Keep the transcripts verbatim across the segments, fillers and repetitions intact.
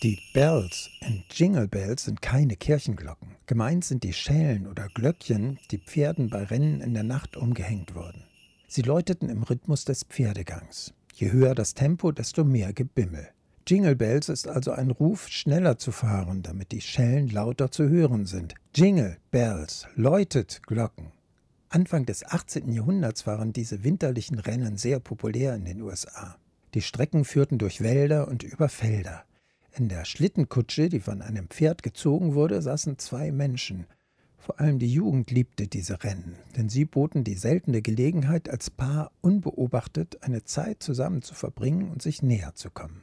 Die Bells in Jingle Bells sind keine Kirchenglocken. Gemeint sind die Schellen oder Glöckchen, die Pferden bei Rennen in der Nacht umgehängt wurden. Sie läuteten im Rhythmus des Pferdegangs. Je höher das Tempo, desto mehr Gebimmel. Jingle Bells ist also ein Ruf, schneller zu fahren, damit die Schellen lauter zu hören sind. Jingle Bells, läutet Glocken. Anfang des achtzehnten Jahrhunderts waren diese winterlichen Rennen sehr populär in den U S A. Die Strecken führten durch Wälder und über Felder. In der Schlittenkutsche, die von einem Pferd gezogen wurde, saßen zwei Menschen. Vor allem die Jugend liebte diese Rennen, denn sie boten die seltene Gelegenheit, als Paar unbeobachtet eine Zeit zusammen zu verbringen und sich näher zu kommen.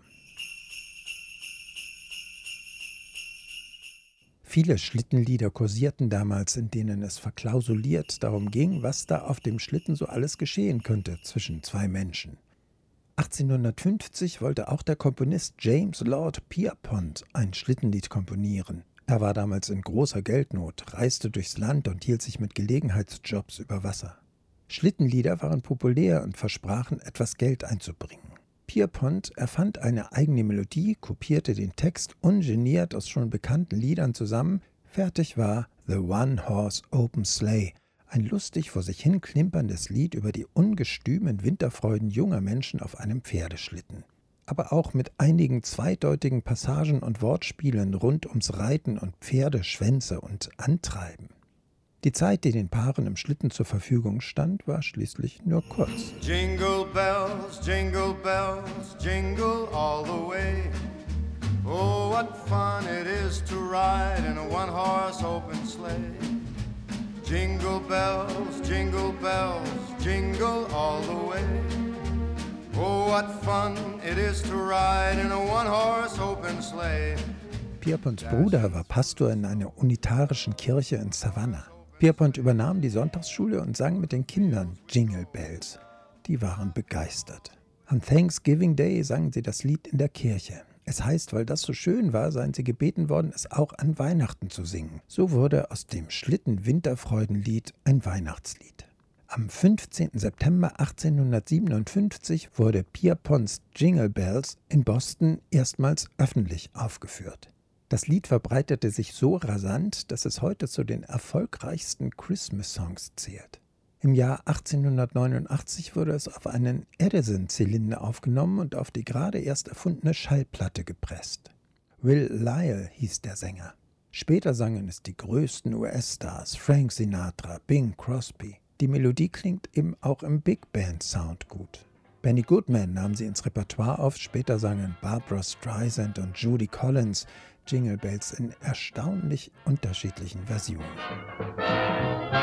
Viele Schlittenlieder kursierten damals, in denen es verklausuliert darum ging, was da auf dem Schlitten so alles geschehen könnte zwischen zwei Menschen. achtzehnhundertfünfzig wollte auch der Komponist James Lord Pierpont ein Schlittenlied komponieren. Er war damals in großer Geldnot, reiste durchs Land und hielt sich mit Gelegenheitsjobs über Wasser. Schlittenlieder waren populär und versprachen, etwas Geld einzubringen. Pierpont erfand eine eigene Melodie, kopierte den Text ungeniert aus schon bekannten Liedern zusammen. Fertig war The One-Horse Open Sleigh, ein lustig vor sich hin klimperndes Lied über die ungestümen Winterfreuden junger Menschen auf einem Pferdeschlitten. Aber auch mit einigen zweideutigen Passagen und Wortspielen rund ums Reiten und Pferdeschwänze und Antreiben. Die Zeit, die den Paaren im Schlitten zur Verfügung stand, war schließlich nur kurz. Jingle bells, jingle bells, jingle all the way. Oh, what fun it is to ride in a one-horse open sleigh. Jingle bells, jingle bells, jingle all the way. Oh, what fun it is to ride in a one-horse open sleigh. Pierponts Bruder war Pastor in einer unitarischen Kirche in Savannah. Pierpont übernahm die Sonntagsschule und sang mit den Kindern Jingle Bells. Die waren begeistert. Am Thanksgiving Day sangen sie das Lied in der Kirche. Es heißt, weil das so schön war, seien sie gebeten worden, es auch an Weihnachten zu singen. So wurde aus dem Schlitten-Winterfreudenlied ein Weihnachtslied. Am fünfzehnten September achtzehnhundertsiebenundfünfzig wurde Pierponts Jingle Bells in Boston erstmals öffentlich aufgeführt. Das Lied verbreitete sich so rasant, dass es heute zu den erfolgreichsten Christmas-Songs zählt. Im Jahr achtzehnhundertneunundachtzig wurde es auf einen Edison-Zylinder aufgenommen und auf die gerade erst erfundene Schallplatte gepresst. Will Lyle hieß der Sänger. Später sangen es die größten U S-Stars, Frank Sinatra, Bing Crosby. Die Melodie klingt eben auch im Big Band-Sound gut. Benny Goodman nahm sie ins Repertoire auf, später sangen Barbra Streisand und Judy Collins Jingle Bells in erstaunlich unterschiedlichen Versionen.